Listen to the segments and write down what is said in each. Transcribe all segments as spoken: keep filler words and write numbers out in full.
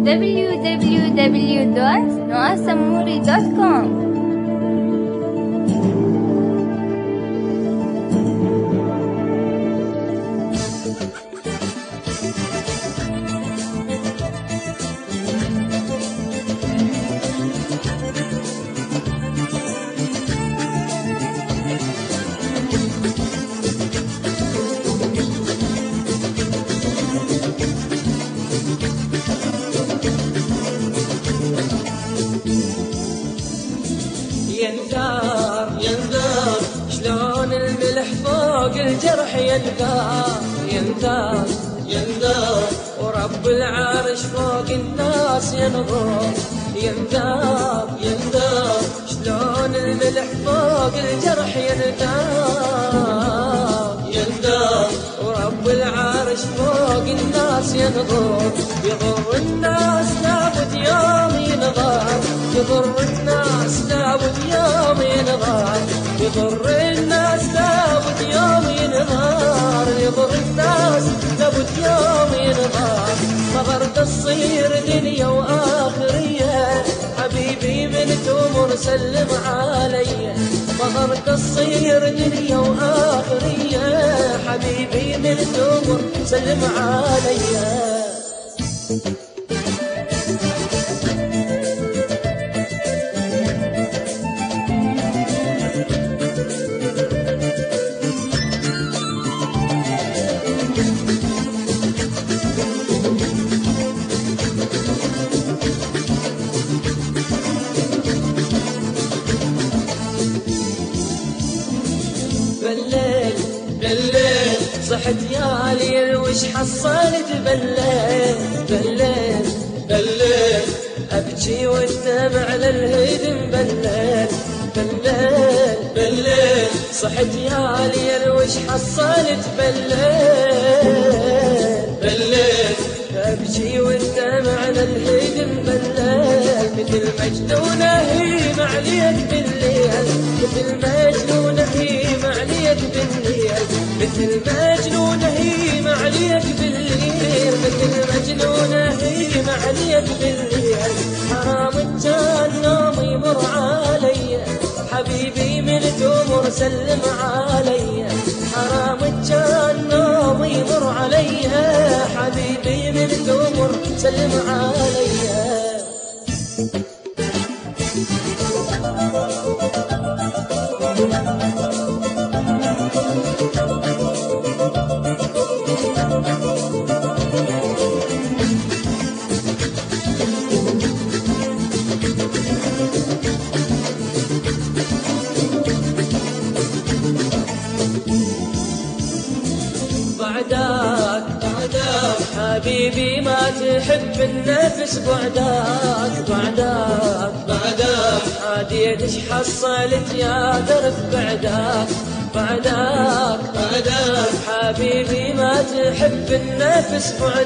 w w w دوت نوع سموري دوت كوم. ينثار ينثار شلون الملح فوق الجرح ينثار ينثار ينثار ورب العرش فوق الناس ينظر ينثار ينثار شلون الملح فوق الجرح ينثار ينثار ورب العرش فوق الناس ينظر يضر الناس لابد يوم ينظر يضر الناس لابد يوم ينظر يضر الناس لابد يوم ينظر يضر الناس لابد يوم ينظر مغر تصير دنيا وآخرية حبيبي من تمر سلم علي مغر تصير دنيا وآخرية حبيبي من تمر سلم علي. بالليل بالليل صحت يا ليل وش حصلت بالليل بالليل بالليل ابكي والدمع للهدم بالليل بالليل بالليل صحت يا ليل وش حصلت بالليل بالليل ابكي والدمع للهدم بالليل مثل مجنونه هي معليك بالليل مثل مجنونه هي معليك بالليل مثل مجنونه هي معليك بالليل مثل مجنونه هي معليك بالليل حرام كان نوم يمر علي حبيبي من تمر سلم علي حرام كان نوم يمر علي حبيبي من تمر سلم علي. بعدك بعدك حبيبي ما تحب النفس بعدك بعدك بعدك عاديت ايش حصلت يا درب بعدك بعدك بعدك حبيبي ما تحب النفس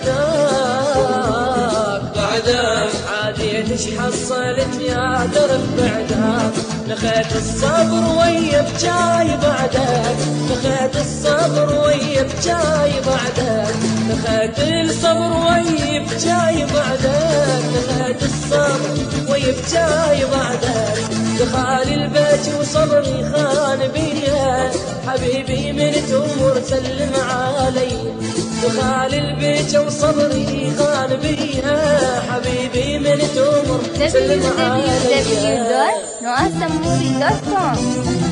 بعدك بعدك عاديت ايش حصلت يا درب بعدك لخيت الصبر ويا بجاي بعدك لخيت الصبر ويا بجاي بعدك لخيت الصبر ويا بجاي بعدك لخيت الصبر ويا بجاي بعدك دخال البيت وصبري خان بيا حبيبي من تمر سلم علي دخال البيت وصبري خان بيا حبيبي من تمر سلم علي w w w دوت نوع سموري دوت كوم.